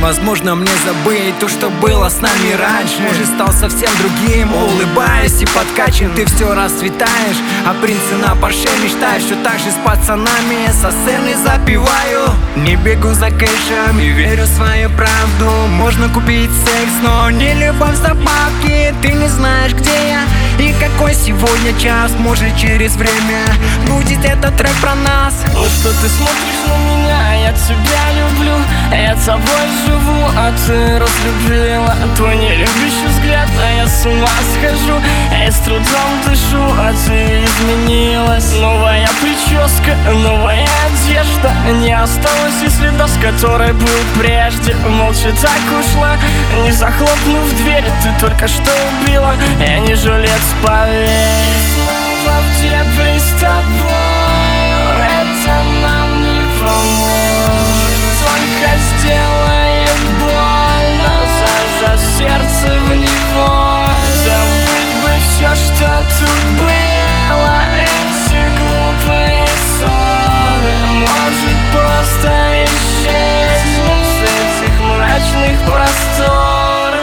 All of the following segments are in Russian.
невозможно мне забыть то, что было с нами раньше. Может, стал совсем другим, улыбаюсь и подкачан. Ты все расцветаешь, а принцы на Порше мечтаешь. Все так же с пацанами со сцены запиваю. Не бегу за кэшем и верю в свою правду. Можно купить секс, но не любовь за бабки. Ты не знаешь, где я и какой сегодня час. Может, через время будет этот трек про нас. Вот что ты смотришь на меня, я тебя люблю, я тобой живу, а ты разлюбила твой нелюбящий взгляд, а я с ума схожу, я с трудом дышу, а ты изменилась. Новая прическа, новая одежда, не осталось и следа, с которой был прежде. Молча так ушла, не захлопнув дверь, ты только что убила, я не жилец, поверь. Снова в дебри с тобой, это нам не поможет, только сделает больно, зажав сердце в него. Забыть бы все, что тут было, эти глупые ссоры. Может, просто исчезнуть с этих мрачных просторов.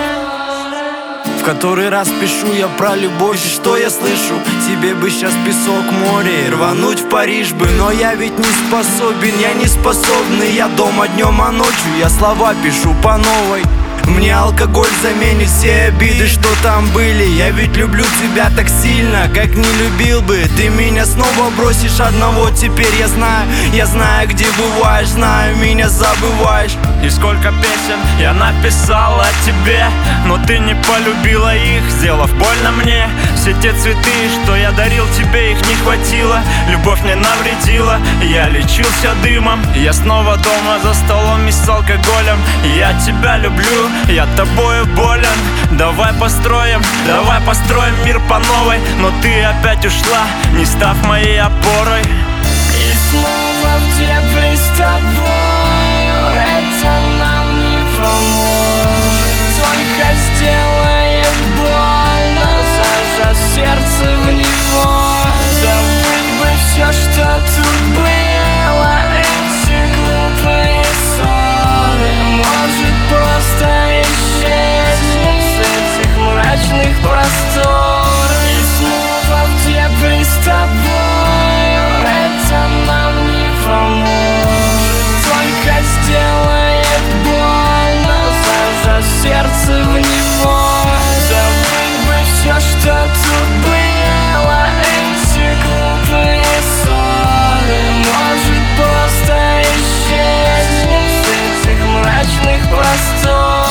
В который раз пишу я про любовь, и что я слышу? Тебе бы сейчас песок, море, рвануть в Париж бы. Но я ведь не способен, я не способный. Я дома днем, а ночью я слова пишу по новой. Мне алкоголь заменит все обиды, что там были. Я ведь люблю тебя так сильно, как не любил бы. Ты меня снова бросишь одного, теперь я знаю, где бываешь, знаю, меня забываешь. И сколько песен я написал о тебе, но ты не полюбила их, сделав больно мне. Все те цветы, что я дарил тебе, их не хватило. Любовь мне навредила, я лечился дымом. Я снова дома за столом и с алкоголем. Я тебя люблю, я тобою болен. Давай построим мир по новой. Но ты опять ушла, не став моей опорой. И снова в дебри с тобой, это нам не поможет, только сделает больно, зажав сердце в него. Забыть бы все, что тут было, эти глупые ссоры. Может, просто исчезнуть с этих мрачных просторов. И снова в дебри с тобой, это нам не поможет, только сделает больно, зажав сердце в него. Забыть бы все, что тут было, эти глупые ссоры. Может, просто исчезнуть с этих мрачных просторов.